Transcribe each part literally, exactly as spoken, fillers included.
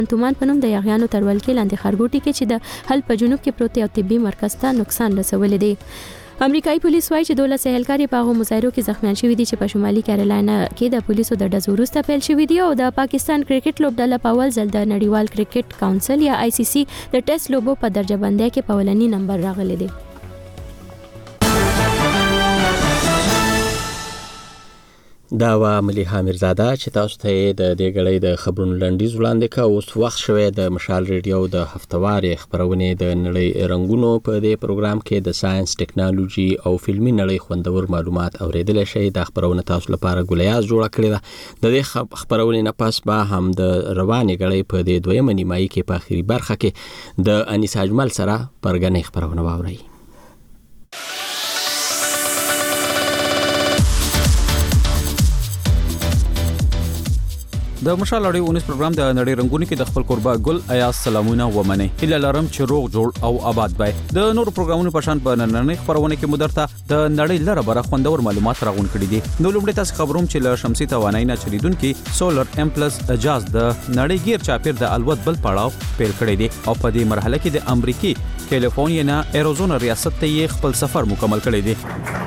تومان په نوم د یاغیانو تر ولکې لاندې خارګوټي کې چې د حل په جنوب کې پروت یو طبي مرکز ته نقصان رسولی دی. امریکایي پولیس وایي چې دولس سهلکاري په هغو مظاهرو کې زخمیان شوي دي چې په شمالي کیرالاینا کې د پولیسو د ډزو وروسته پیل شوي دي او د پاکستان کرکټ لوبډله په اول ځل د نړیوال کرکټ کونسل یا آی سی سی د ټیسټ لوبو په درجه بندۍ کې په اولنی نمبر راغلي دي. دا و مليحه میرزاده چې تاسو ته د دې غړې د خبرونو لنډیز وړاندې کا. اوس وخت شوی د مشال ریډیو د هفتواري خبرونه د نړۍ رنگونو په دې پروګرام کې د ساينس ټیکنالوژي او فلمي نړۍ خوندور معلومات اوریدل شي. د خبرونه تاسو لپاره ګولیاز جوړ کړی ده. د دې خبرونه نه پس به هم د رواني غړې په دې دویمه نیمایي کې په اخیری برخه کې د انیس اجمل سره پرګنې خبرونه واوري. د مشال اړیو اونیس پروګرام د نړۍ رنگونو کې د خپل قربا ګل ایاس سلامونه ومنه هله لرم چې روغ جوړ او آباد وي. د نور پروګرامونو په شان په نننۍ خبرونه کې مدرته د نړۍ لره بره خوندور معلومات راغون کړي دي. نو لومړی تاسو خبروم چې له شمسي توانای نه چلیدونکو سولر ام پلس اجاز د نړۍ غیر چاپیر د الوت بل پړاو پیل کړی دی او په دې مرحله کې د امریکای کیلیفورنیا نه ایریزونا ریاست ته خپل سفر مکمل کړی دی.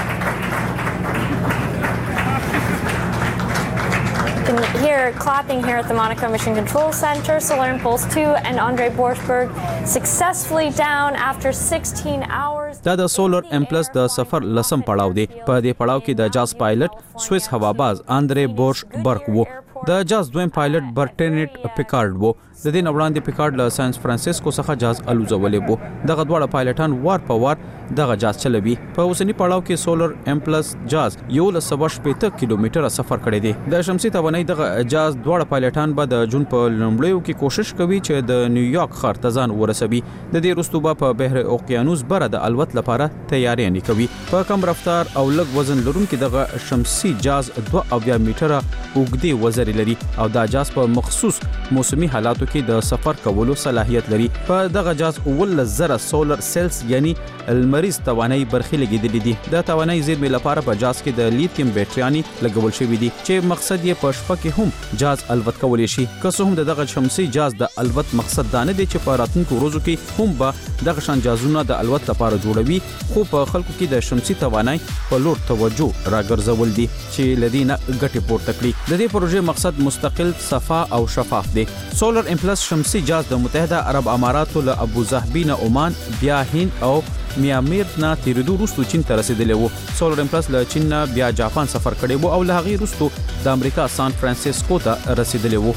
Here, clapping here at the Monaco Mission Control Center, Solar Impulse two and Andre Borschberg successfully down after sixteen hours. دا د سولر ام پلس د سفر لسم پړاو دی. په دې پړاو کې د جاز پایلټ سویس هواباز آندرے بورشبرګ وو. د جاز دویم پایلټ برټنټ پیکارډ وو. د دې نوړاندې پیکارډ له سان فرانسیسکو څخه جاز الوزولې وو. دغه دواړه پایلټان وار په وار دغه جاز چلوي. په اوسنی پړاو کې سولر ام پلس جاز یو ل سبعه شپږ کیلومتره سفر کړی دی. د شمسي توانای دغه جاز دواړه پایلټان به د جون په لومړیو کې کوشش کوي چې د نیویارک ښار ته ځان ورسوي. د دې وروسته به په بحر اوقیانوس بره د الوت لپاره تیاری نه کوي. په کم رفتار او لږ وزن لرونکي دغه شمسي جاز دوه اویا میټره اوږدې وزرې لري او دا جاز په مخصوص موسمي حالاتو کې د سفر کولو صلاحیت لري. په دغه جاز اول زره سولر سیلز یعنی المریض توانای برخې لګیدلې دي. د توانای زیرمې لپاره په جاز کې د لیتیم بیټریانې لګول شوې دي چې مقصد یې په شپه کې هم جاز الوت کولای شي. که څه هم دغه شمسي جاز د الوت مقصد دا نه دی چې په راتلونکو ورځو کې هم به دغه شان جازونه د الوت لپاره جوړوي، خو په خلکو کې د شمسي توانای په لور توجه راګرځول دي چې لدینه ګټه پورته کړي. د دې پروژې مقصد مستقل، صفا او شفاف دی. سولر ام پلس شمسي جاز د متحده عرب اماراتو له ابوظبي نه عمان بیا هند او میامیر نه تیریدو وروسته چین ته رسیدلی وو. سولر ام پلس له چین نه بیا جاپان سفر کړی وو او له هغې وروسته د امریکا سان فرانسیسکو ته رسیدلی وو.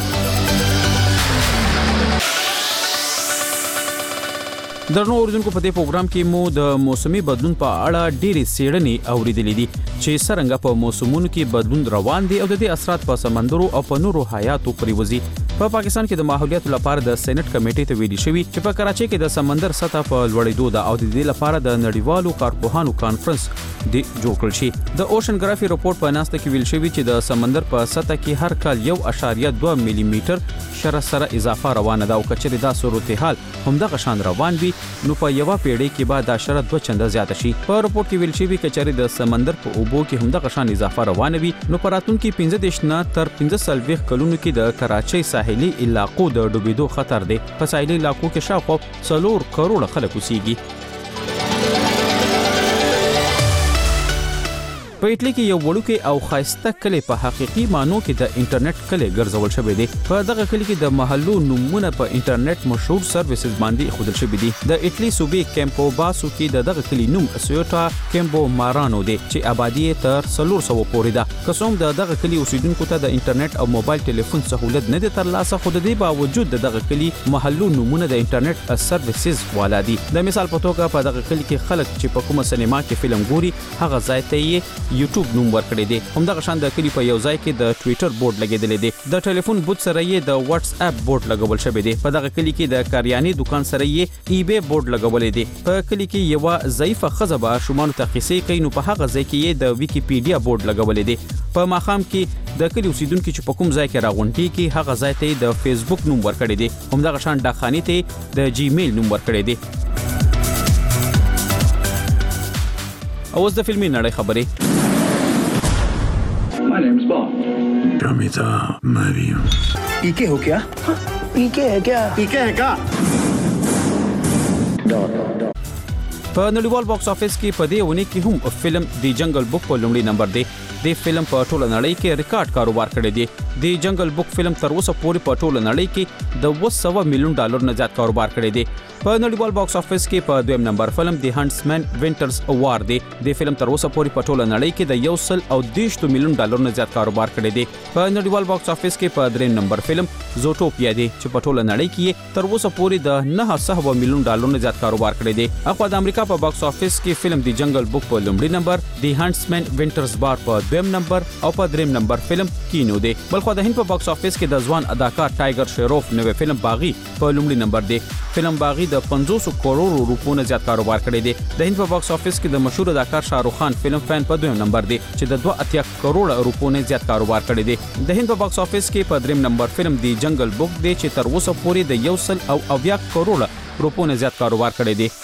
درنو اوریدونکو په دې پروګرام کې مو د موسمي بدلون په اړه ډېرې څېړنې اوریدلې دي چې څرنګه په موسمونو کې بدلون روان دي او د دې اثرات په سمندرو او په نورو حیاتو پرېوځي. په پاکستان کې د ماحولیت لپاره د سېنات کمیټې ته ویلي شوی چې په کراچۍ کې د سمندر سطح په لوړېدو ده او د دې لپاره د نړیوالو کارپوهانو کانفرنس دی جوړ کړل شي. د اوشنګرافي رپورټ په ناسته کې ویل شوی چې د سمندر په سطح کې هر کال یو اشاریه دوه ملي میټر شره سره اضافه روانه ده او کچې د صورتحال همدغه شان روان وي نو په یو پیړۍ کې به دا شره دوه چنده زیاته شي. په رپورټ کې ویل شوی کچې د سمندر په اوبو کې همدغه شان اضافه روانه وي نو په راتلونکي پنځه دېرش نه تر پنځه څلوېښت کلونو کې د کراچۍ ساحلي علاقو د ډوبېدو خطر دی. په ساحلي علاقو کې شاوخوا څلور کروړه خلک اوسېږي. په ایټلی کې یو وړوکی او ښایسته کلی په حقیقي معنو کې د انټرنیټ کلی ګرځول شوی دی. په دغه کلی کې د محلو نومونه په انټرنیټ مشهور سرویسز باندې ښودل شوي دي. د ایټلی صوبې کیمپو باسو کې د دغه کلی نوم سیوټا کیمبو مارانو دی چې آبادی تر څلور سوه پورې ده. که څه هم د دغه کلی اوسیدونکو ته د انټرنیټ او موبایل ټلیفون سهولت نه دی ترلاسه، خو د دې باوجود د دغه کلی محلو نومونه د انټرنیټ سرویسز والا دي. د مثال په توګه په دغه کلی کې خلک چې په کومه سینما کې فلم ګوري هغه ځای ته یې یوټیوب نوم ورکړی دی. همدغه شان د کلی په یو ځای کې د ټویټر بورډ لګیدلی دی. د ټلیفون بوت سره یې د واتس اپ بورډ لګول شوی دی. په دغه کلی کې د کاریاني دکان سره یې ای بی بورډ لګولې دی. په کلی کې یو ضعیفه ښځه به شومان ته قصې کوي نو په هغه ځای کې یې د ویکیپیډیا بورډ لګولې دی. په ماښام کې د کلی اوسیدونکو چې په کوم ځای کې راغونډي کې هغه ځای ته د فیسبوک نوم ورکړی دی. همدغه شان ډاکخانې ته د جیمیل نوم ورکړی دی. اوس د فلمي نړۍ خبرې. My name's Bond. Amita मैं भी हूँ। पीके हो क्या? पीके है क्या? पीके है क्या? په نړیوال باکس افیس کې په دې ونی کې هم فلم دی جنگل بک په لومړي نمبر دی. د فلم په ټوله نړۍ کې ریکارډ کاروبار کړی دی. د جنگل بک فلم تر اوسه پورې په ټوله نړۍ کې د دوه سوه میلیون ډالر نه زیات کاروبار کړی دی. په نړیوال باکس افیس کې په دویم نمبر فلم دی هانټسمن وینټرز وار دی. د فلم تر اوسه پورې په ټوله نړۍ کې د یو سل او دیشت میلیون ډالر نه زیات کاروبار کړی دی. په نړیوال باکس افیس کې په دریم نمبر فلم زوټوپیا دی چې په ټوله نړۍ کې تر اوسه پورې د نه سوه میلیون ډالر نه زیات کاروبار کړی دی. اخوا د امریکا په باکس افیس کې فلم دی جنگل بک په لومړي نمبر، دی هانټسمن وینټرز وار په دویم نمبر او په دریم نمبر فلم کینو دی. بلخو د هند په باکس افیس کې د ځوان اداکار ټایګر شروف نوې فلم باغی په لومړي نمبر دی. فلم باغی د پنځوس کروڑ روپو نه زیات کاروبار کړی دی. د هند په باکس افیس کې د مشهور اداکار شاهرخ خان فلم فین په دویم نمبر دی چې د دوه اتیا کروڑ روپو نه زیات کاروبار کړی دی. د هند په باکس افیس کې په دریم نمبر فلم دی جنگل بک دی چې تر اوسه پورې د یو سل او اویا کروڑ روپو نه زیات کاروبار کړی دی.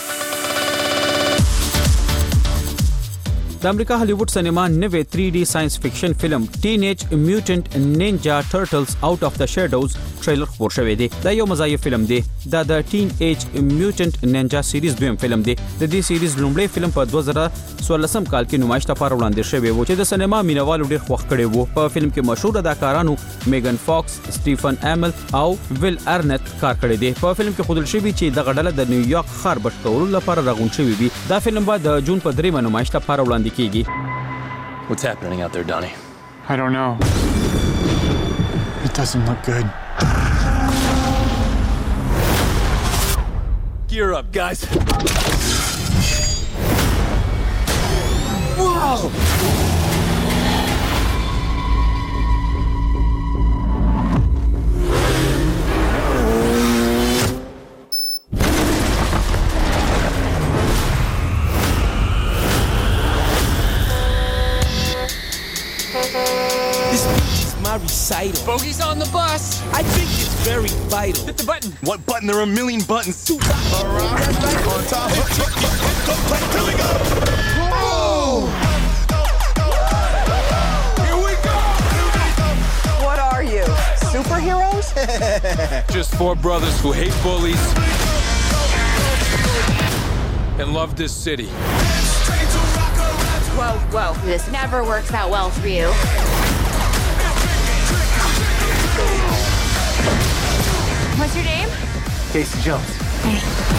د امریکا هالیوډ سینما نوې تھری D ساينس فکشن فلم ټینیج میوټنټ نینجا ټرټلز اوټ اف د شیډوز ټریلر خبر شوی دی. دا یو مزایف فلم دی. دا د ټین ایج میوټنټ نینجا سیریز دویم فلم دی. د دې سیریز لومړی فلم په دوه زره څوارلسم کال کې نمایش لپاره وړاندې شوی و چې د سینما مینوالو ډېر خوښ کړی و. په فلم کې مشهور اداکارانو میګن فاکس، سټیفن ایمل او ویل ارنت کار کړی دی. په فلم کې ښودل شوی چې د غډله د نیویارک ښار بشکولو لپاره راغون شوی وي. دا فلم به د جون په دریمه نمایش لپاره وړاندې کیږي. What's happening out there, Donnie? I don't know. It doesn't look good. Gear up, guys. Whoa! Recital. Bogey's on the bus. I think it's very vital. Hit the button. What button? There are a million buttons. All right. On top. Here we go. Oh! Here we go. What are you, superheroes? Just four brothers who hate bullies and love this city. Whoa, whoa. This never works out well for you. What's your name? Casey Jones. Hey.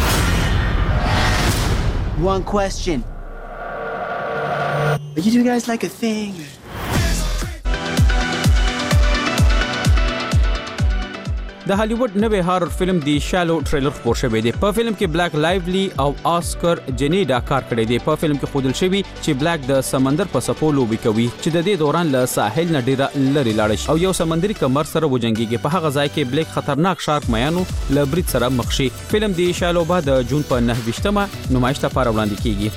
One question. Are you two guys like a thing? د هالیوډ نوې هارر فلم دی شالو ټریلر خبر شوی دی. په فلم کې بلیک لایولی او آسکر جنیډا کار کړی دی. په فلم کې ښودل شوی چې بلیک د سمندر په څپو لوبي کوي چې د دې دوران له ساحل نه ډیره لري لاړ شي او یو سمندري کمر سره وجنګيږي. په هغه ځای کې بلیک خطرناک شارک میانو له برید سره مخ شي. فلم دی شالو به د جون په نه ویشتمه نمایش لپاره وړاندې کیږي.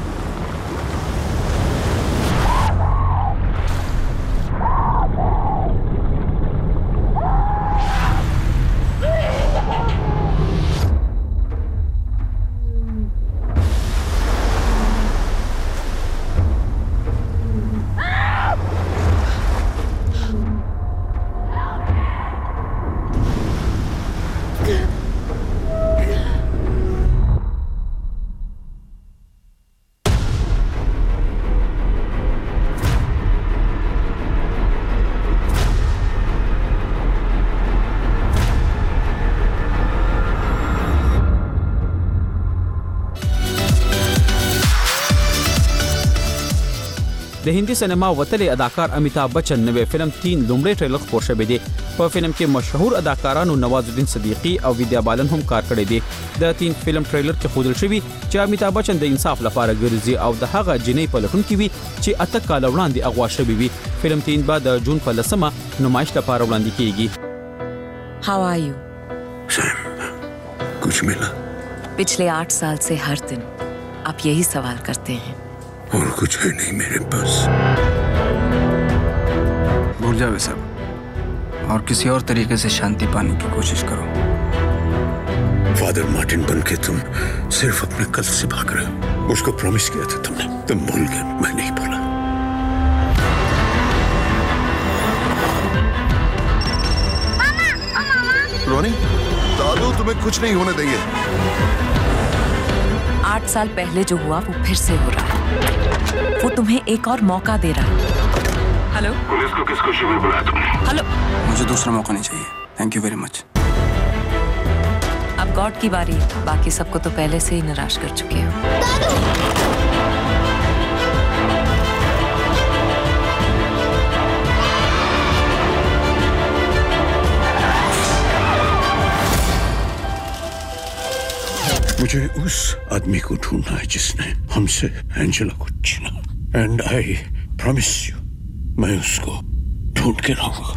د هندي سینما وتلې اداکار امیتابھ بچن نوې فلم تین لومړی ټریلر خبر شوی دی. په فلم کې مشهور اداکارانو نواز الدین صدیقی او ویدیا بالن هم کار کړی دی. د تین فلم ټریلر کې ښودل شوی چې امیتابھ بچن د انصاف لپاره ګرځي او د هغه جنۍ په لټون کې وي چې اته کال وړاندې اغوا شوی وي. فلم تین بعد د جون په لسمه نمایش لپاره وړاندې کیږي. How are you? Sam, कुछ मिला? पिछले आठ साल से हर दिन आप यही सवाल करते हैं. और कुछ है नहीं मेरे पास. भूल जाओ सब और किसी और तरीके से शांति पाने की कोशिश करो. फादर मार्टिन बनके तुम सिर्फ अपने कल से भाग रहे हो. उसको प्रॉमिस किया था तुमने. तुम भूल गए, मैं नहीं भूला. रोनी, दादू तुम्हें कुछ नहीं होने देंगे। आठ साल पहले जो हुआ वो फिर से हो रहा है। वो तुम्हें एक और मौका दे रहा है। हेलो, पुलिस को किस खुशी में बुलाया तुमने? हेलो, मुझे दूसरा मौका नहीं चाहिए। Thank you very much. अब गॉड की बारी है। बाकी सबको तो पहले से ही निराश कर चुके हो। मुझे उस आदमी को ढूंढना है जिसने हमसे एंजेला को छीना। एंड आई प्रॉमिस यू, मैं उसको ढूंढ के लाऊंगा।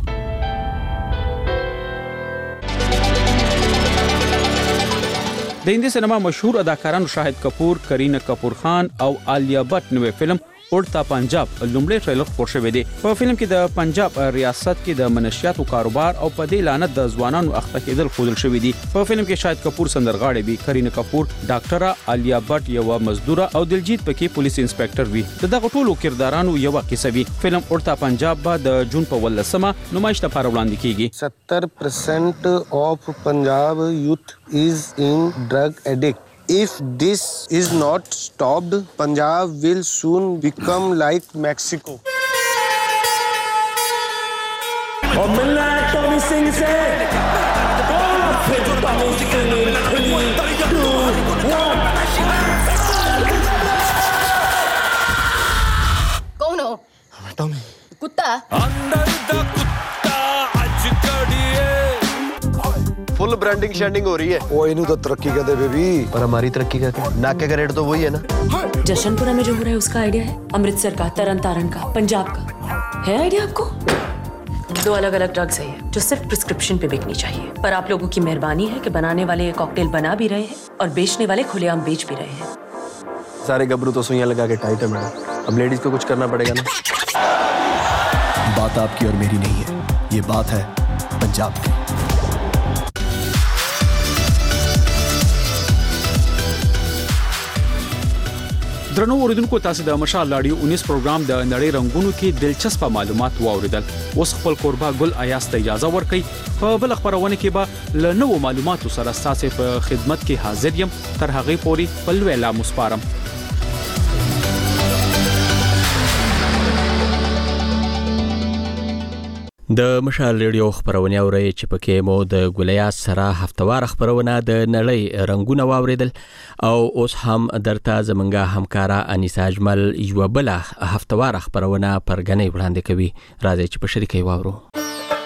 د हिंदी सिनेमा मशहूर अदाकारान शाहिद कपूर, करीना कपूर खान او आलिया भट्ट नوې فلم اورتا پنجاب لومړی ټریلر خپور شوی دی. په فلم کې د پنجاب ریاست کې د منشیاتو کاروبار او په دې لعنت د ځوانانو اخته کېدل ښودل شوی دی. په فلم کې شاهد کپور سندرغاړی وي، کرینا کپور ډاکټره، آلیا بټ یو مزدوره او دلجیت پکې پولیس انسپکټر وي. دغه ټولو کردارانو یو کیسه وي. فلم اورتا پنجاب به د جون په ولسمه نمایش لپاره وړاندې کیږي. seventy percent of Punjab youth is in drug addict. If this is not stopped, Punjab will soon become like Mexico. और मिलना है टॉमी सिंह से। और फिर टॉमी सिंह ने खुली टू वन। कौन हो? टॉमी। कुत्ता? अंदर दा कुत्ता आज कड़िए। फुल ब्रांडिंग शेंडिंग हो रही है। वो इन्हों तो तरक्की कर दे बेबी, पर हमारी तरक्की का क्या? नाके का रेट तो वही है ना। जशनपुरा में जो हो रहा है उसका आइडिया है, अमृतसर का, तरन तारण का, पंजाब का है आइडिया आपको? दो अलग अलग ड्रग्स है ये जो सिर्फ प्रिस्क्रिप्शन पे बिकनी चाहिए, पर आप लोगों की मेहरबानी है कि बनाने वाले ये कॉकटेल बना भी रहे हैं और बेचने वाले खुलेआम बेच भी रहे हैं। सारे गबरू तो सुइयां लगा के टाइट है मैडम, अब लेडीज को कुछ करना पड़ेगा ना। बात आपकी और मेरी नहीं है, ये बात है पंजाब की। درنو اوریدونکو، تاسو د مشال لاډیو انیس پروګرام د نړۍ رنگونو کې دلچسپ معلومات واوریدل. اوس خپل قربا ګل ایاس ته اجازه ورکړئ. په بل خبرونه کې به له نوو معلوماتو سره تاسو په خدمت کې حاضر یم. تر هغه پورې په لوی لا مسپارم. د مشال ریډیو خبرونه اوري چې پکې مو د ګولیا سره هفتوار خبرونه د نړۍ رنگونه واوریدل او اوس هم درته زمونږه همکارا انیسا اجمل یو بل هفتوار خبرونه پرګنې وړاندې کوي. راځي چې په شریکي واورو.